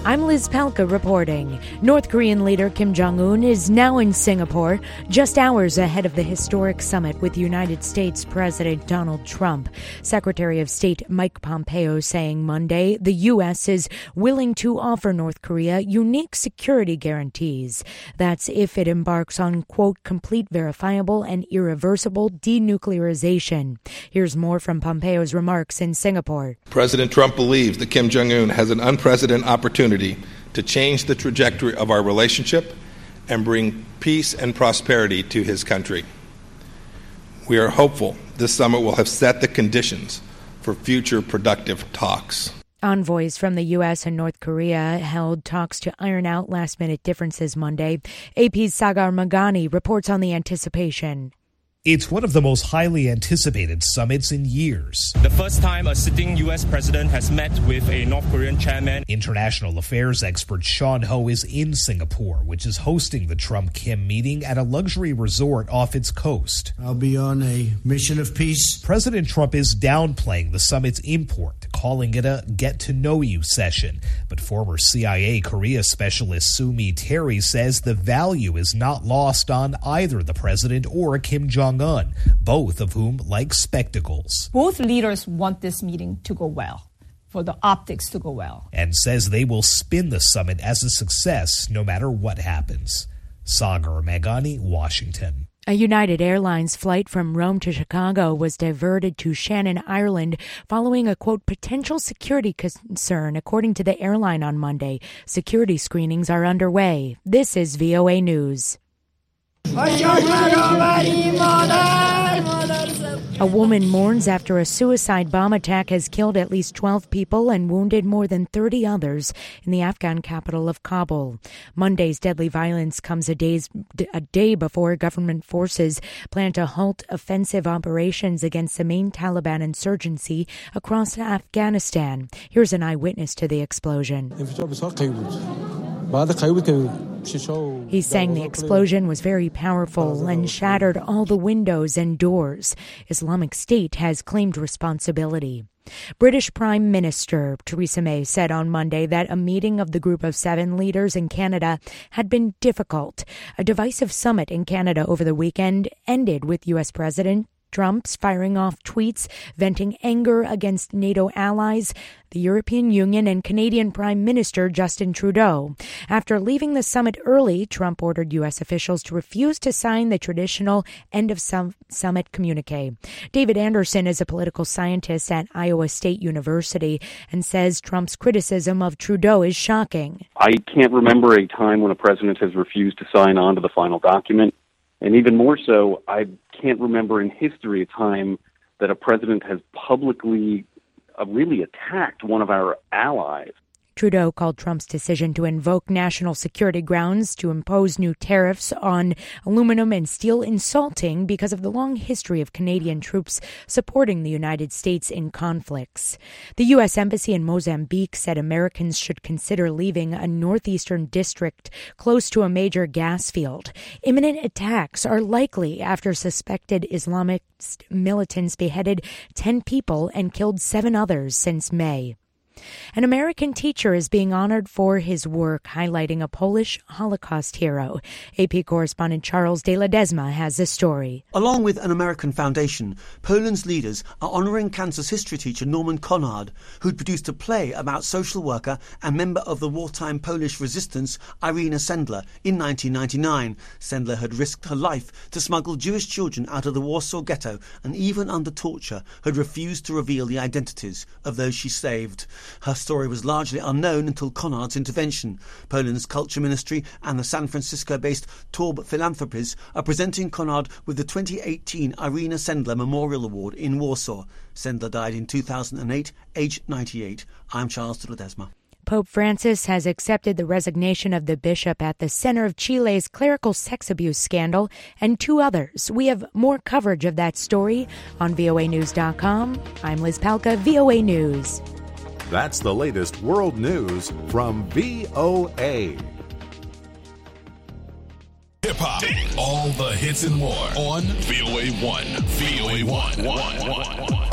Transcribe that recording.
I'm Liz Pelka reporting. North Korean leader Kim Jong-un is now in Singapore, just hours ahead of the historic summit with United States President Donald Trump. Secretary of State Mike Pompeo saying Monday the U.S. is willing to offer North Korea unique security guarantees. That's if it embarks on, quote, complete, verifiable, and irreversible denuclearization. Here's more from Pompeo's remarks in Singapore. President Trump believes that Kim Jong-un has an unprecedented opportunity to change the trajectory of our relationship and bring peace and prosperity to his country. We are hopeful this summit will have set the conditions for future productive talks. Envoys from the U.S. and North Korea held talks to iron out last-minute differences Monday. AP's Sagar Meghani reports on the anticipation. It's one of the most highly anticipated summits in years. The first time a sitting U.S. president has met with a North Korean chairman. International affairs expert Sean Ho is in Singapore, which is hosting the Trump-Kim meeting at a luxury resort off its coast. I'll be on a mission of peace. President Trump is downplaying the summit's import, calling it a get-to-know-you session. But former CIA Korea specialist Sumi Terry says the value is not lost on either the president or Kim Jong-un, both of whom like spectacles. Both leaders want this meeting to go well, for the optics to go well. And says they will spin the summit as a success no matter what happens. Sagar Meghani, Washington. A United Airlines flight from Rome to Chicago was diverted to Shannon, Ireland, following a, quote, potential security concern, according to the airline on Monday. Security screenings are underway. This is VOA News. A woman mourns after a suicide bomb attack has killed at least 12 people and wounded more than 30 others in the Afghan capital of Kabul. Monday's deadly violence comes a day before government forces plan to halt offensive operations against the main Taliban insurgency across Afghanistan. Here's an eyewitness to the explosion. He's saying the explosion was very powerful and shattered all the windows and doors. Islamic State has claimed responsibility. British Prime Minister Theresa May said on Monday that a meeting of the Group of 7 leaders in Canada had been difficult. A divisive summit in Canada over the weekend ended with U.S. President Trump's firing off tweets venting anger against NATO allies, the European Union, and Canadian Prime Minister Justin Trudeau. After leaving the summit early, Trump ordered U.S. officials to refuse to sign the traditional end-of-summit communique. David Anderson is a political scientist at Iowa State University and says Trump's criticism of Trudeau is shocking. I can't remember a time when a president has refused to sign on to the final document. And even more so, I can't remember in history a time that a president has publicly really attacked one of our allies. Trudeau called Trump's decision to invoke national security grounds to impose new tariffs on aluminum and steel insulting because of the long history of Canadian troops supporting the United States in conflicts. The U.S. Embassy in Mozambique said Americans should consider leaving a northeastern district close to a major gas field. Imminent attacks are likely after suspected Islamist militants beheaded 10 people and killed 7 others since May. An American teacher is being honored for his work highlighting a Polish Holocaust hero. AP correspondent Charles de Ledesma has the story. Along with an American foundation, Poland's leaders are honoring Kansas history teacher Norman Konrad, who'd produced a play about social worker and member of the wartime Polish resistance Irina Sendler in 1999. Sendler had risked her life to smuggle Jewish children out of the Warsaw Ghetto and even under torture had refused to reveal the identities of those she saved. Her story was largely unknown until Konrad's intervention. Poland's Culture Ministry and the San Francisco-based Torb Philanthropies are presenting Konrad with the 2018 Irina Sendler Memorial Award in Warsaw. Sendler died in 2008, aged 98. I'm Charles de Ledesma. Pope Francis has accepted the resignation of the bishop at the center of Chile's clerical sex abuse scandal and 2 others. We have more coverage of that story on voanews.com. I'm Liz Pelka, VOA News. That's the latest world news from VOA. Hip-hop, all the hits and more on VOA 1. VOA 1.